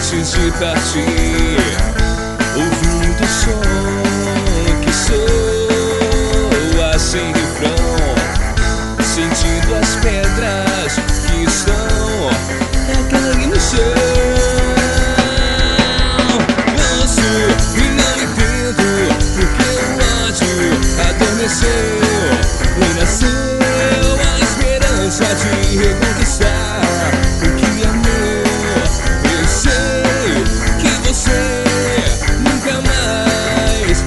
antes de partir, ouvindo o som que soa sem refrão, sentindo as pedras que estão a cair no chão. Ouço e não entendo porque o ódio adormeceu e nasceu a esperança de reconquistar o que é meu. Eu sei que você nunca mais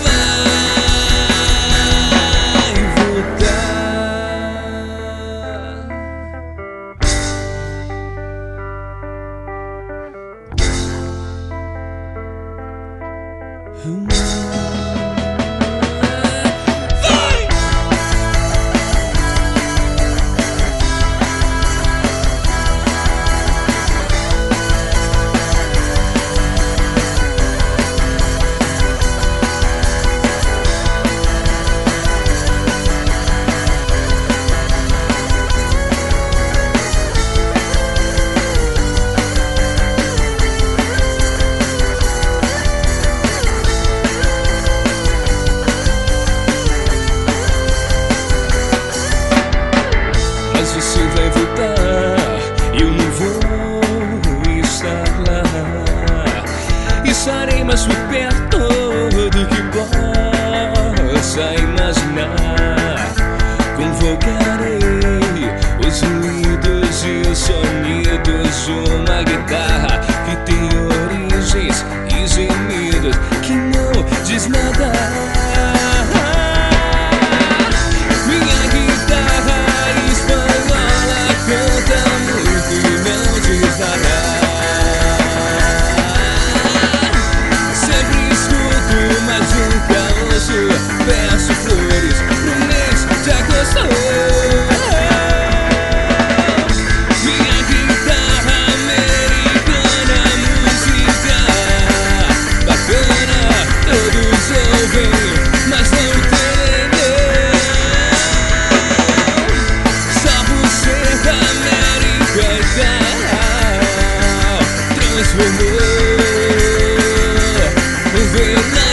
vai voltar. Você vai voltar, eu não vou estar lá. Estarei mais por perto do que possa imaginar. Convocarei os ruídos e os sonidos de uma guitarra que tem origens e gemidos que não diz nada. Peço flores no mês de agosto. Minha guitarra americana, música bacana, todos ouvem, mas não entendem. Só você da América e tal transformou o verão.